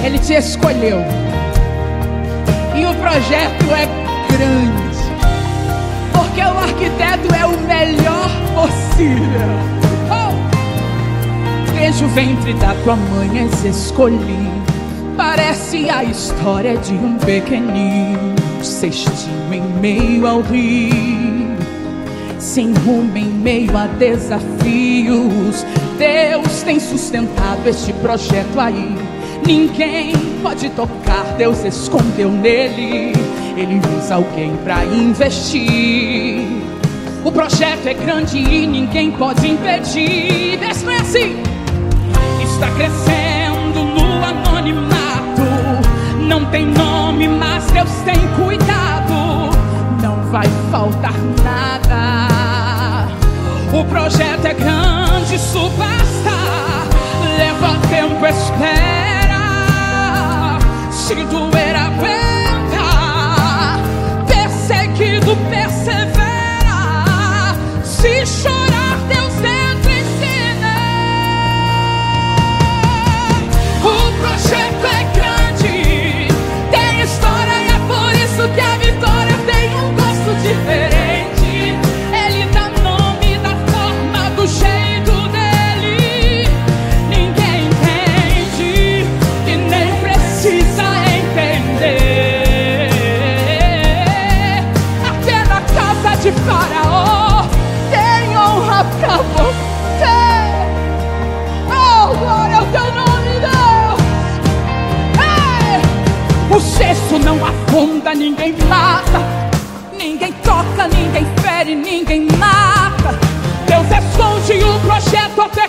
Ele te escolheu. E o projeto é grande, porque o arquiteto é o melhor possível. Desde o ventre da tua mãe és escolhi. Parece a história de um pequenino cestinho em meio ao rio, sem rumo em meio a desafios. Deus tem sustentado este projeto aí. Ninguém pode tocar, Deus escondeu nele. Ele usa alguém pra investir. O projeto é grande e ninguém pode impedir. Isso não é assim. Está crescendo no anonimato. Não tem nome, mas Deus tem cuidado. Não vai faltar nada. O projeto é grande, isso basta. Leva tempo, espera. Se doer, aguenta. Perseguido, persevera. Se chorar, Deus dentro ensina. O projeto é grande, tem história e é por isso que a vitória tem um gosto diferente. Ele dá nome da forma, do jeito dele. Ninguém entende e nem precisa entender. Até na casa de Faraó tem honra pra você. Oh, glória ao teu nome, Deus. Ei! O cesto não afunda, ninguém mata. Ninguém toca, ninguém fere, ninguém mata. Deus esconde o projeto até